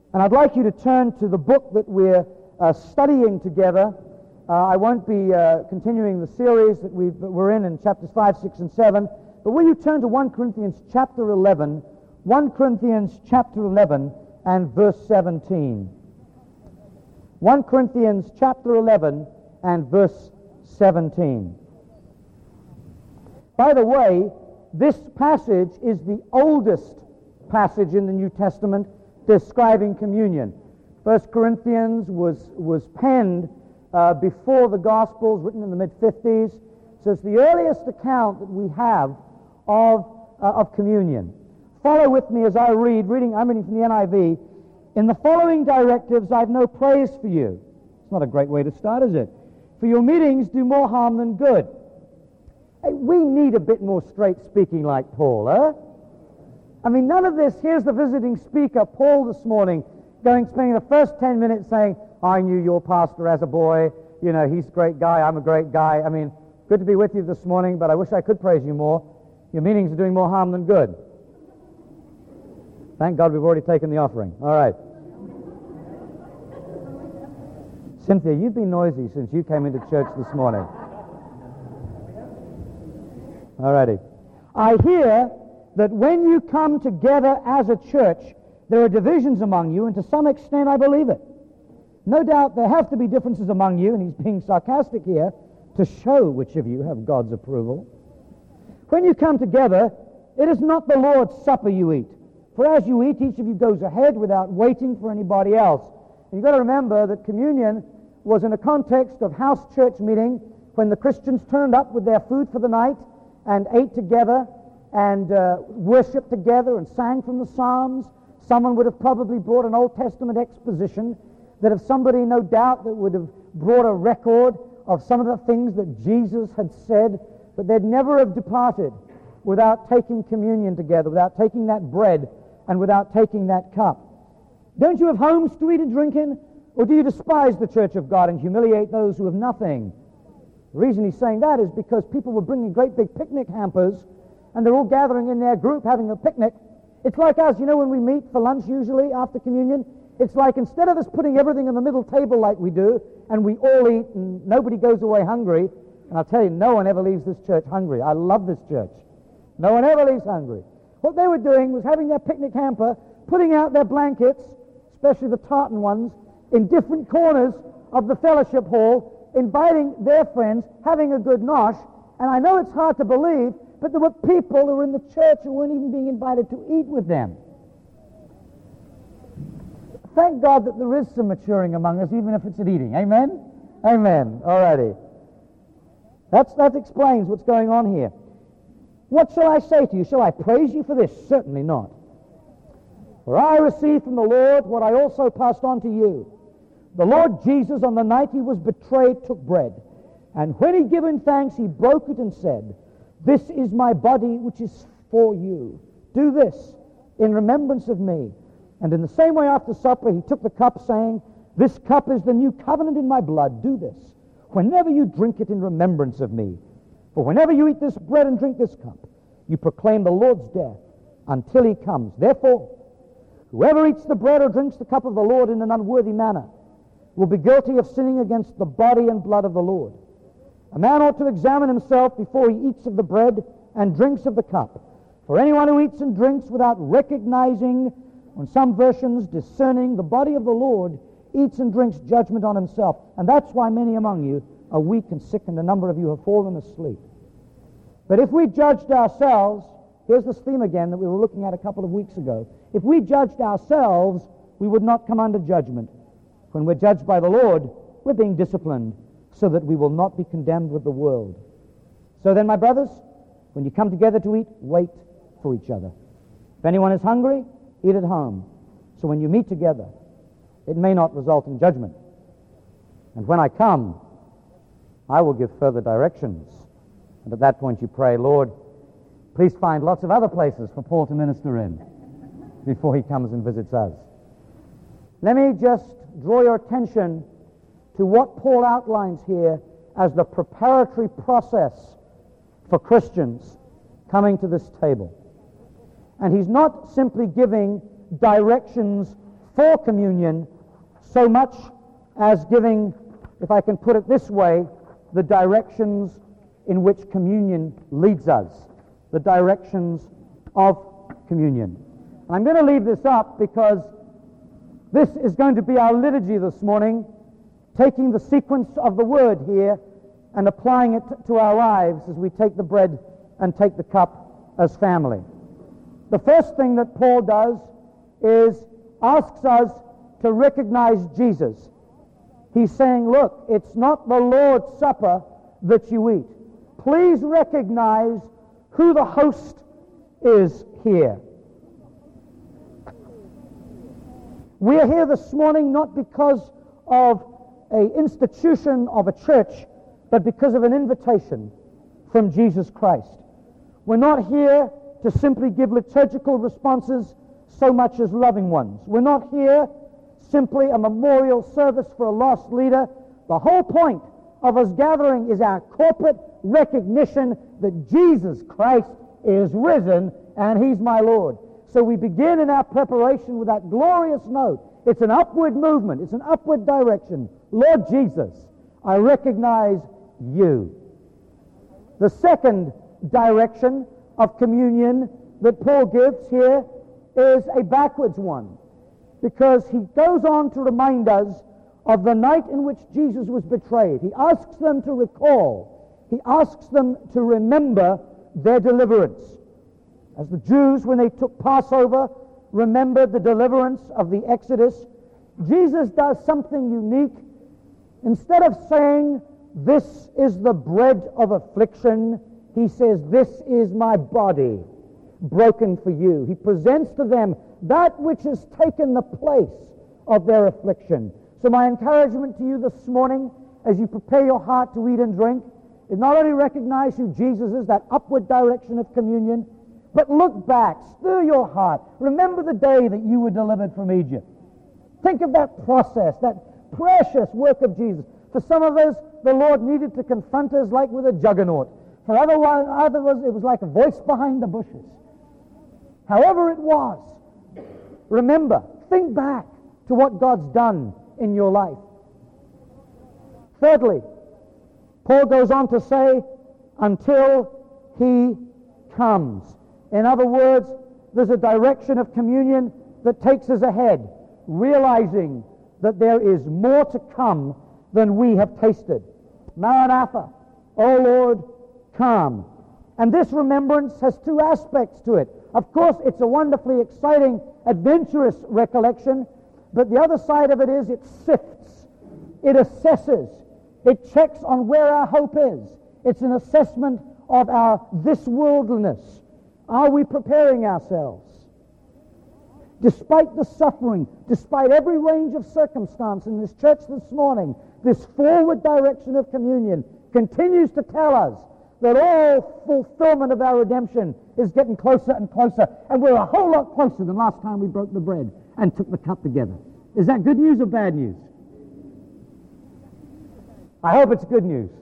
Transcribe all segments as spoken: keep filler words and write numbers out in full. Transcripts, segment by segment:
And I'd like you to turn to the book that we're uh, studying together. Uh, I won't be uh, continuing the series that, we've, that we're in in chapters five, six, and seven, but will you turn to First Corinthians chapter eleven, First Corinthians chapter eleven and verse seventeen. First Corinthians chapter eleven and verse seventeen. By the way, this passage is the oldest passage in the New Testament describing communion. First Corinthians was, was penned uh, before the Gospels, written in the mid fifties. So it's the earliest account that we have of, uh, of communion. Follow with me as I read, reading, I'm reading from the N I V. In the following directives, I've no praise for you. It's not a great way to start, is it? For your meetings do more harm than good. Hey, we need a bit more straight speaking like Paul, huh? I mean, none of this, here's the visiting speaker, Paul, this morning, going, spending the first ten minutes saying, I knew your pastor as a boy, you know, he's a great guy, I'm a great guy. I mean, good to be with you this morning, but I wish I could praise you more. Your meetings are doing more harm than good. Thank God we've already taken the offering. All right. Cynthia, you've been noisy since you came into church this morning. All righty. I hear that when you come together as a church, there are divisions among you, and to some extent I believe it. No doubt there have to be differences among you, and he's being sarcastic here, to show which of you have God's approval. When you come together, it is not the Lord's supper you eat. For as you eat, each of you goes ahead without waiting for anybody else. And you've got to remember that communion was in a context of house church meeting when the Christians turned up with their food for the night and ate together and uh, worshipped together and sang from the Psalms. Someone would have probably brought an Old Testament exposition that if somebody, no doubt, that would have brought a record of some of the things that Jesus had said, but they'd never have departed without taking communion together, without taking that bread and without taking that cup. Don't you have homes to eat and drink in? Or do you despise the church of God and humiliate those who have nothing? The reason he's saying that is because people were bringing great big picnic hampers and they're all gathering in their group having a picnic. It's like us, you know, when we meet for lunch usually after communion, it's like instead of us putting everything on the middle table like we do and we all eat and nobody goes away hungry, and I'll tell you, no one ever leaves this church hungry. I love this church. No one ever leaves hungry. What they were doing was having their picnic hamper, putting out their blankets, especially the tartan ones, in different corners of the fellowship hall, inviting their friends, having a good nosh. And I know it's hard to believe, but there were people who were in the church who weren't even being invited to eat with them. Thank God that there is some maturing among us, even if it's at eating. Amen? Amen. All righty. That's, that explains what's going on here. What shall I say to you? Shall I praise you for this? Certainly not. For I received from the Lord what I also passed on to you. The Lord Jesus, on the night he was betrayed, took bread. And when he'd given thanks, he broke it and said, This is my body, which is for you. Do this in remembrance of me. And in the same way after supper, he took the cup, saying, This cup is the new covenant in my blood. Do this whenever you drink it in remembrance of me. For whenever you eat this bread and drink this cup, you proclaim the Lord's death until he comes. Therefore, whoever eats the bread or drinks the cup of the Lord in an unworthy manner will be guilty of sinning against the body and blood of the Lord. A man ought to examine himself before he eats of the bread and drinks of the cup. For anyone who eats and drinks without recognizing, on some versions discerning, the body of the Lord, eats and drinks judgment on himself. And that's why many among you are weak and sick, and a number of you have fallen asleep. But if we judged ourselves, here's this theme again that we were looking at a couple of weeks ago. If we judged ourselves, we would not come under judgment. When we're judged by the Lord, we're being disciplined so that we will not be condemned with the world. So then, my brothers, when you come together to eat, wait for each other. If anyone is hungry, eat at home. So when you meet together, it may not result in judgment. And when I come, I will give further directions. And at that point you pray, Lord, please find lots of other places for Paul to minister in before he comes and visits us. Let me just draw your attention to what Paul outlines here as the preparatory process for Christians coming to this table. And he's not simply giving directions for communion so much as giving, if I can put it this way, the directions in which communion leads us, the directions of communion. I'm going to leave this up because this is going to be our liturgy this morning, taking the sequence of the word here and applying it to our lives as we take the bread and take the cup as family. The first thing that Paul does is asks us to recognize Jesus. He's saying, look, it's not the Lord's Supper that you eat. Please recognize who the host is here. We are here this morning not because of an institution of a church, but because of an invitation from Jesus Christ. We're not here to simply give liturgical responses so much as loving ones. We're not here simply a memorial service for a lost leader. The whole point of us gathering is our corporate recognition that Jesus Christ is risen and He's my Lord. So we begin in our preparation with that glorious note. It's an upward movement. It's an upward direction. Lord Jesus, I recognize you. The second direction of communion that Paul gives here is a backwards one, because he goes on to remind us of the night in which Jesus was betrayed. He asks them to recall. He asks them to remember their deliverance. As the Jews, when they took Passover, remembered the deliverance of the Exodus, Jesus does something unique. Instead of saying, "This is the bread of affliction," he says, "This is my body broken for you." He presents to them that which has taken the place of their affliction. So my encouragement to you this morning, as you prepare your heart to eat and drink, is not only recognize who Jesus is, that upward direction of communion, but look back, stir your heart. Remember the day that you were delivered from Egypt. Think of that process, that precious work of Jesus. For some of us, the Lord needed to confront us like with a juggernaut. For other others, it was like a voice behind the bushes. However it was, remember, think back to what God's done in your life. Thirdly, Paul goes on to say, until He comes. In other words, there's a direction of communion that takes us ahead, realizing that there is more to come than we have tasted. Maranatha, O Lord, come. And this remembrance has two aspects to it. Of course, it's a wonderfully exciting, adventurous recollection, but the other side of it is it sifts, it assesses, it checks on where our hope is. It's an assessment of our this worldliness. Are we preparing ourselves? Despite the suffering, despite every range of circumstance in this church this morning, this forward direction of communion continues to tell us that all fulfillment of our redemption is getting closer and closer, and we're a whole lot closer than last time we broke the bread and took the cup together. Is that good news or bad news? I hope it's good news.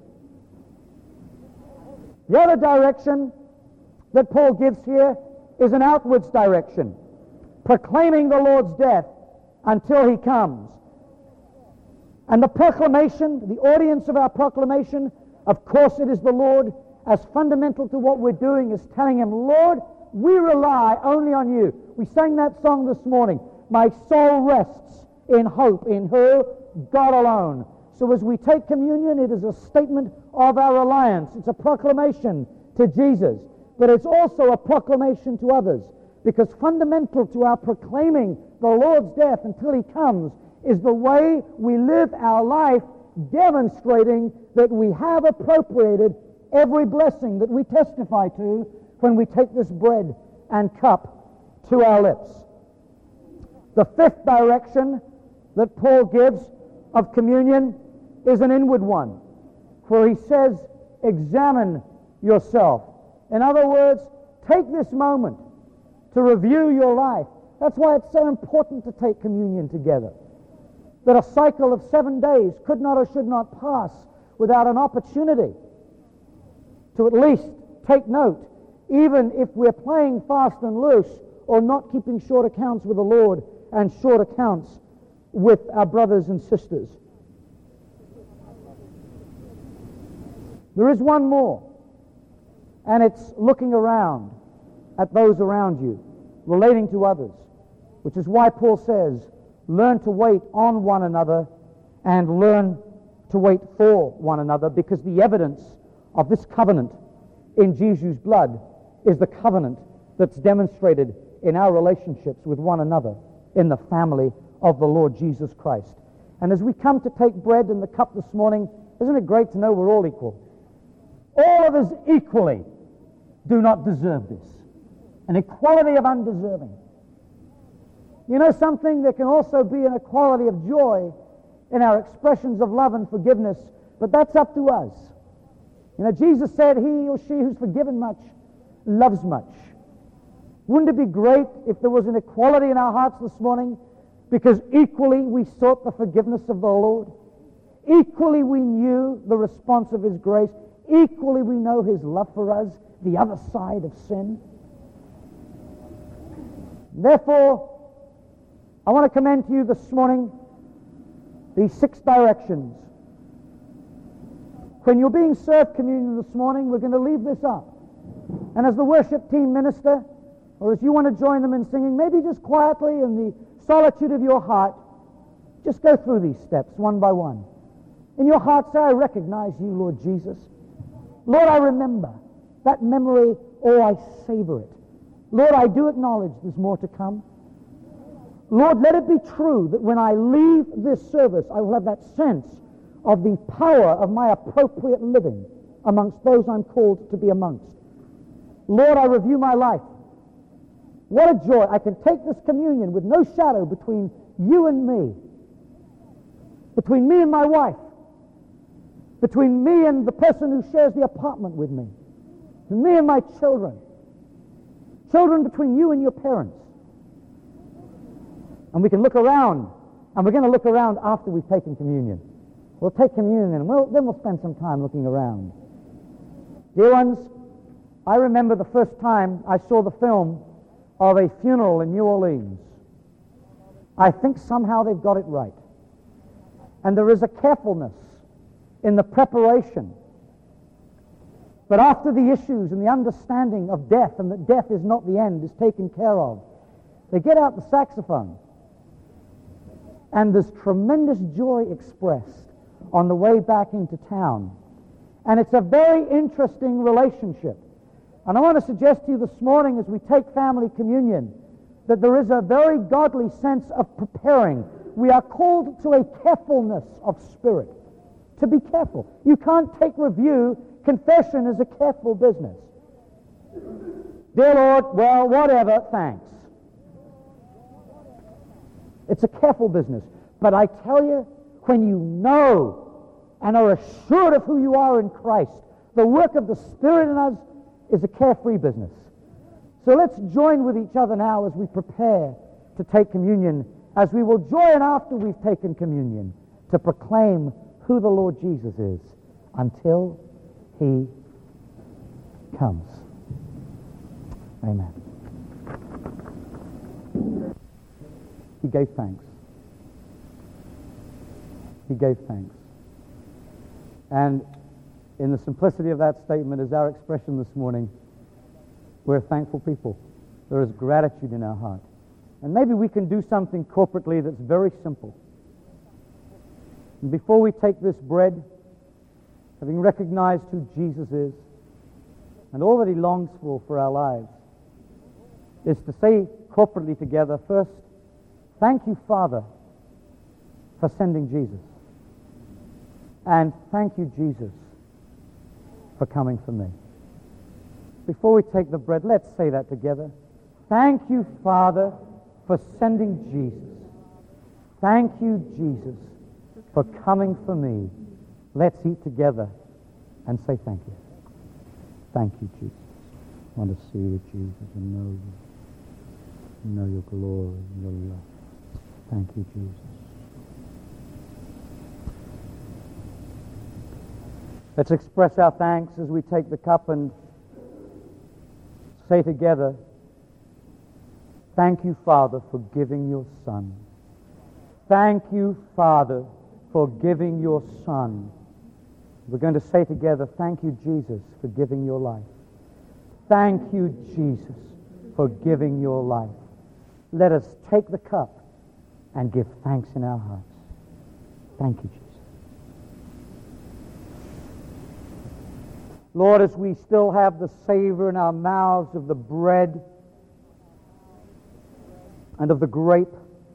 The other direction that Paul gives here is an outwards direction, proclaiming the Lord's death until He comes. And the proclamation, the audience of our proclamation, of course it is the Lord. As fundamental to what we're doing is telling Him, Lord, we rely only on You. We sang that song this morning, my soul rests in hope in who? God alone. So as we take communion, it is a statement of our reliance. It's a proclamation to Jesus, but it's also a proclamation to others, because fundamental to our proclaiming the Lord's death until He comes is the way we live our life, demonstrating that we have appropriated every blessing that we testify to when we take this bread and cup to our lips. The fifth direction that Paul gives of communion is an inward one, where he says, examine yourself. In other words, take this moment to review your life. That's why it's so important to take communion together. That a cycle of seven days could not or should not pass without an opportunity to at least take note, even if we're playing fast and loose or not keeping short accounts with the Lord, and short accounts with our brothers and sisters. There is one more, and it's looking around at those around you, relating to others, which is why Paul says, learn to wait on one another and learn to wait for one another, because the evidence of this covenant in Jesus' blood is the covenant that's demonstrated in our relationships with one another in the family of the Lord Jesus Christ. And as we come to take bread and the cup this morning, isn't it great to know we're all equal? All of us equally do not deserve this. An equality of undeserving. You know something? There can also be an equality of joy in our expressions of love and forgiveness, but that's up to us. You know, Jesus said, he or she who's forgiven much loves much. Wouldn't it be great if there was an equality in our hearts this morning, because equally we sought the forgiveness of the Lord, equally we knew the response of His grace, equally we know His love for us, the other side of sin. Therefore, I want to commend to you this morning these six directions. When you're being served communion this morning, we're going to leave this up. And as the worship team minister, or as you want to join them in singing, maybe just quietly in the solitude of your heart, just go through these steps one by one. In your heart, say, I recognize you, Lord Jesus. Lord, I remember that memory, or I savor it. Lord, I do acknowledge there's more to come. Lord, let it be true that when I leave this service, I will have that sense of the power of my appropriate living amongst those I'm called to be amongst. Lord, I review my life. What a joy. I can take this communion with no shadow between you and me, between me and my wife, between me and the person who shares the apartment with me, between me and my children, children between you and your parents. And we can look around, and we're going to look around after we've taken communion. We'll take communion, and we'll, then we'll spend some time looking around. Dear ones, I remember the first time I saw the film of a funeral in New Orleans. I think somehow they've got it right. And there is a carefulness in the preparation. But after the issues and the understanding of death, and that death is not the end, is taken care of, they get out the saxophone. And there's tremendous joy expressed on the way back into town. And it's a very interesting relationship. And I want to suggest to you this morning as we take family communion that there is a very godly sense of preparing. We are called to a carefulness of spirit. To be careful. You can't take review. Confession is a careful business. Dear Lord, well, whatever, thanks. It's a careful business. But I tell you, when you know and are assured of who you are in Christ, the work of the Spirit in us is a carefree business. So let's join with each other now as we prepare to take communion, as we will join after we've taken communion to proclaim who the Lord Jesus is until He comes. Amen. He gave thanks. He gave thanks. And in the simplicity of that statement is our expression this morning. We're a thankful people. There is gratitude in our heart. And maybe we can do something corporately that's very simple. And before we take this bread, having recognized who Jesus is and all that He longs for for our lives, is to say corporately together, first, thank you, Father, for sending Jesus. And thank you, Jesus, for coming for me. Before we take the bread, let's say that together. Thank you, Father, for sending Jesus. Thank you, Jesus, for coming for me. Let's eat together and say thank you. Thank you, Jesus. I want to see you, Jesus, and know you. Know your glory and your love. Thank you, Jesus. Let's express our thanks as we take the cup and say together, Thank you, Father, for giving your Son. Thank you, Father, for giving your Son. We're going to say together, thank you, Jesus, for giving your life. Thank you, Jesus, for giving your life. Let us take the cup and give thanks in our hearts. Thank you, Jesus. Lord, as we still have the savor in our mouths of the bread and of the grape,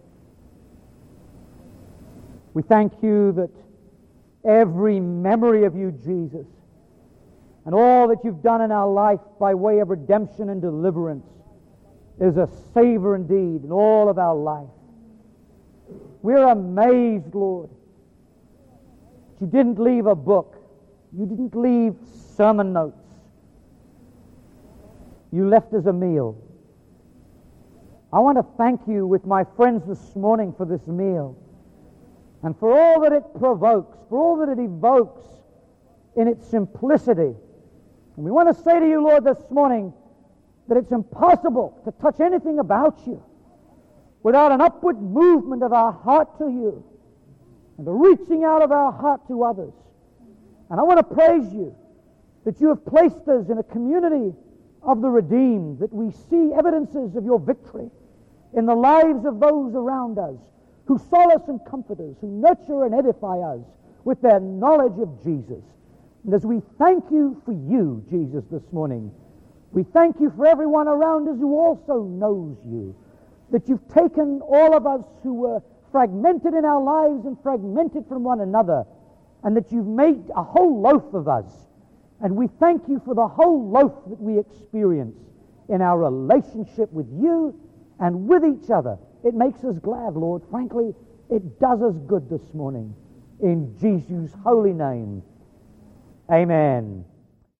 we thank you that every memory of you, Jesus, and all that you've done in our life by way of redemption and deliverance is a savor indeed in all of our life. We're amazed, Lord, that you didn't leave a book. You didn't leave sermon notes. You left us a meal. I want to thank you with my friends this morning for this meal and for all that it provokes, for all that it evokes in its simplicity. And we want to say to you, Lord, this morning that it's impossible to touch anything about you without an upward movement of our heart to you and the reaching out of our heart to others. And I want to praise you that you have placed us in a community of the redeemed, that we see evidences of your victory in the lives of those around us who solace and comfort us, who nurture and edify us with their knowledge of Jesus. And as we thank you for you, Jesus, this morning, we thank you for everyone around us who also knows you, that you've taken all of us who were fragmented in our lives and fragmented from one another, and that you've made a whole loaf of us. And we thank you for the whole loaf that we experience in our relationship with you and with each other. It makes us glad, Lord. Frankly, it does us good this morning. In Jesus' holy name, amen.